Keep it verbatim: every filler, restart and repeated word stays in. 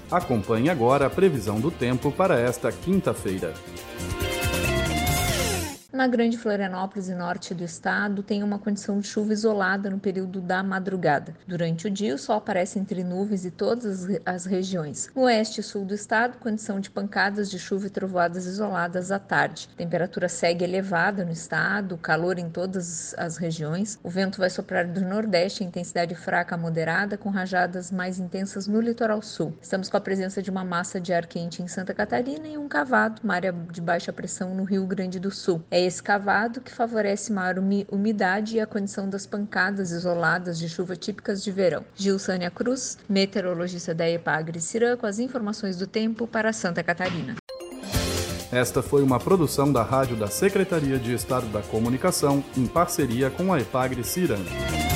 Acompanhe agora a previsão do tempo para esta quinta-feira. Na Grande Florianópolis e norte do estado, tem uma condição de chuva isolada no período da madrugada. Durante o dia, o sol aparece entre nuvens em todas as, as regiões. No oeste e sul do estado, condição de pancadas de chuva e trovoadas isoladas à tarde. A temperatura segue elevada no estado, calor em todas as regiões. O vento vai soprar do nordeste em intensidade fraca a moderada, com rajadas mais intensas no litoral sul. Estamos com a presença de uma massa de ar quente em Santa Catarina e um cavado, uma área de baixa pressão no Rio Grande do Sul. É esse cavado que favorece maior umidade e a condição das pancadas isoladas de chuva típicas de verão. Gilsânia Cruz, meteorologista da Epagre-Cirã, com as informações do tempo para Santa Catarina. Esta foi uma produção da Rádio da Secretaria de Estado da Comunicação, em parceria com a Epagre-Cirã.